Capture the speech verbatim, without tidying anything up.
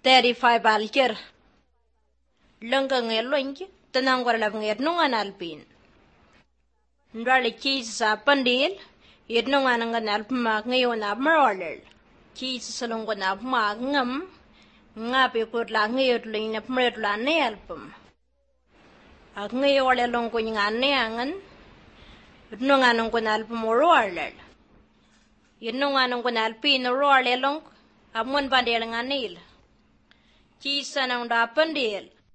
thirty-five alker langa ngelonj tanangwar lab nged nungan alpin ndwali cheese sa pandil yed nungan ngan alpma ngayon abmarolel cheese salongo na ma ngam ngapi kut la ngayot lin na pmret la ne alpum ak ngayole longo ngane angan nungan ngan alpum rolel yed nungan ngan alpin rolel long amon bandel nganil cheese sanang da pandil